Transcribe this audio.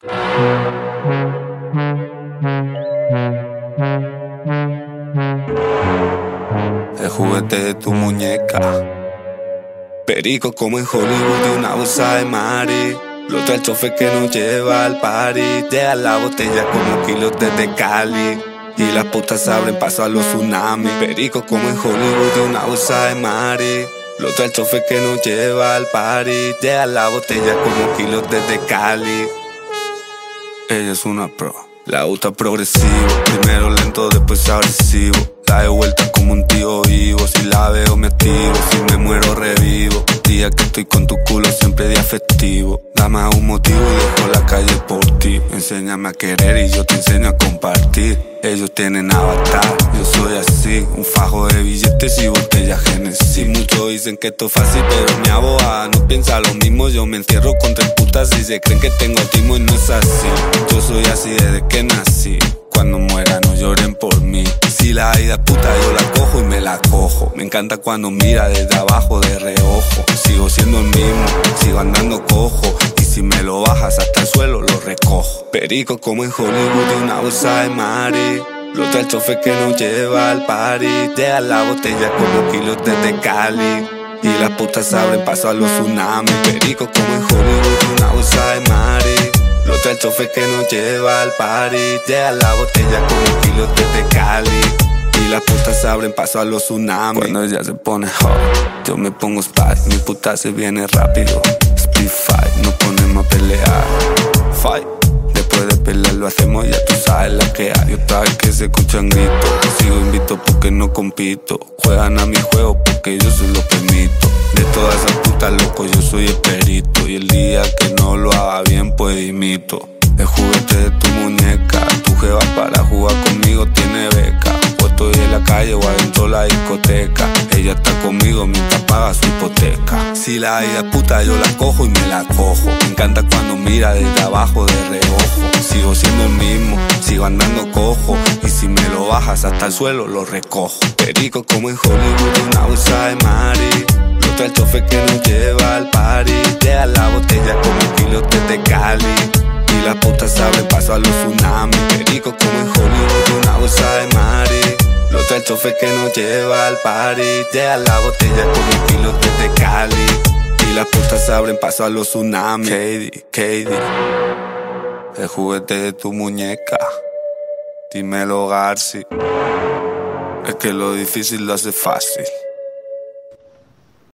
El juguete de tu muñeca. Perico como en Hollywood y una bolsa de mari. Lo trae el chofer que nos lleva al party. Llega la botella como kilos desde Cali. Y las putas abren paso a los tsunamis. Perico como en Hollywood y una bolsa de mari. Lo trae el chofer que nos lleva al party. Llega la botella como kilos desde Cali. Ella es una pro. La gusta progresivo. Primero lento, después agresivo. La de vuelta como un tío vivo. Si la veo me activo, si me muero revivo. Día que estoy con tu culo siempre día festivo. Dame un motivo y dejo la calle por ti. Enséñame a querer y yo te enseño a compartir. Ellos tienen avatar, yo soy así. Un fajo de billetes y botellas Genesis. Muchos dicen que esto es fácil, pero mi abogada no piensa lo mismo. Yo me encierro con 3 putas y se creen que tengo autismo y no es así. Yo soy así desde que nací. Cuando muera no lloren por mí. Si la vida es puta yo la cojo y me la cojo. Me encanta cuando mira desde abajo de reojo. Sigo siendo el mismo, sigo andando cojo. Y si me lo bajas hasta el suelo lo recojo. Perico como en Hollywood y una bolsa de mari. Lo trae el chofer que nos lleva al party. Llega la botella como kilos desde Cali. Y las putas abren paso a los tsunamis. Perico como en Hollywood y una bolsa de mari. Lo trae el chofer que nos lleva al party. Llega la botella como kilos desde Cali. Y las putas abren paso a los tsunamis. Cuando ella se pone hot, yo me pongo spy. Mi puta se viene rápido. Speed fight, nos ponemos a pelear. Fight, después de pelear lo hacemos, ya tú sabes la que hay. Y otra vez que se escuchan gritos. Sigo invito porque no compito. Juegan a mi juego porque yo se lo permito. De todas esas putas locos yo soy el perito. Y el día que no lo haga bien pues imito. El juguete de tu muñeca. Tu jeva para jugar conmigo tiene beca. O estoy en la calle o adentro la discoteca. Ella está conmigo mientras paga su hipoteca. Si la vida es puta yo la cojo y me la cojo. Me encanta cuando mira desde abajo de reojo. Sigo siendo el mismo, sigo andando cojo. Y si me lo bajas hasta el suelo lo recojo. Perico como en Hollywood y una bolsa de mari. Lo trae el chofer que nos lleva al party. Llega la botella como kilos desde Cali. Y las putas abren paso a los tsunamis. Perico como en Hollywood y una bolsa de mari. Lo trae el chofer que nos lleva al party. Llega la botella como kilos desde Cali. Y las putas abren paso a los tsunamis. Katie, el juguete de tu muñeca. Dímelo Garci. Es que lo difícil lo hace fácil.